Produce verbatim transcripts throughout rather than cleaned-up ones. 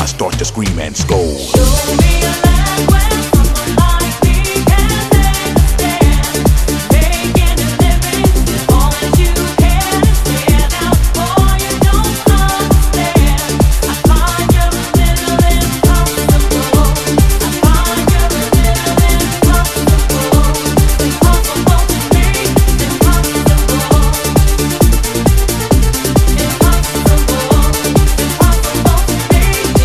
start to scream and scold. Show me a land where someone like me can stand, making a living with all that you can stand out for. You don't understand. I find you a little impossible. I find you a little impossible. Impossible to me. Impossible. Impossible. Impossible to me.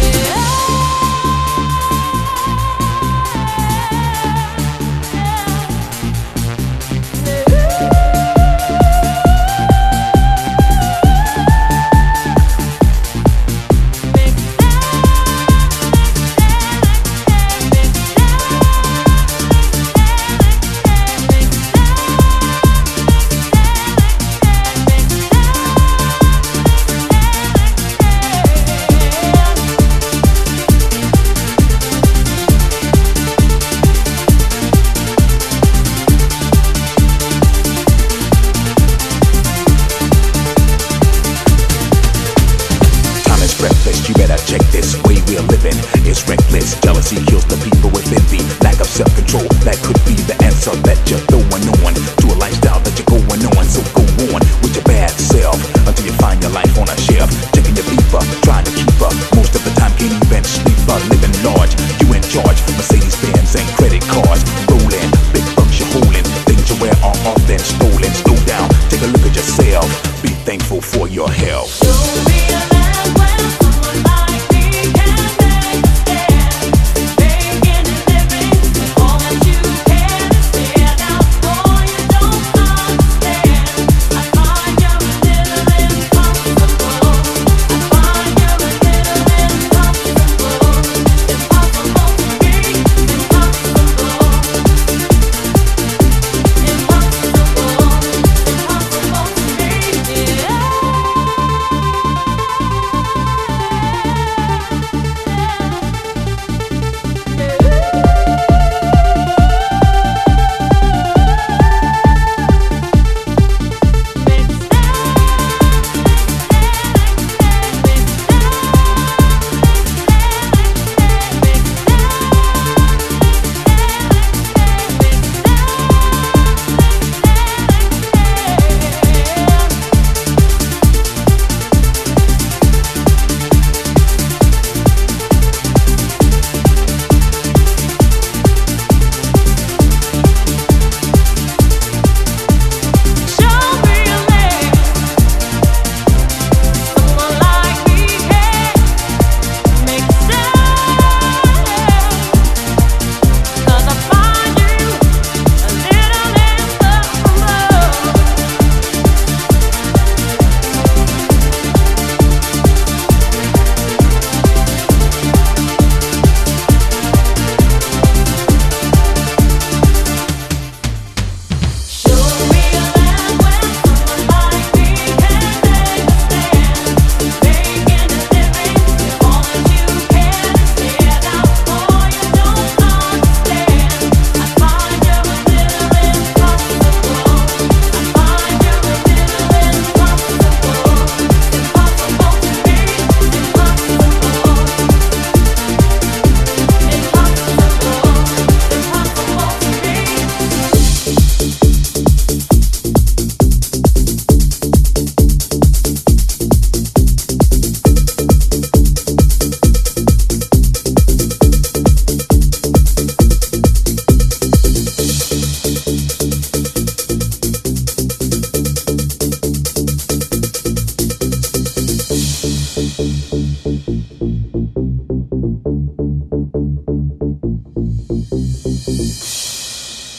Time is breathless, you better check this way we're living. It's reckless, jealousy kills the people with envy. Lack of self-control, that could be the answer that you throw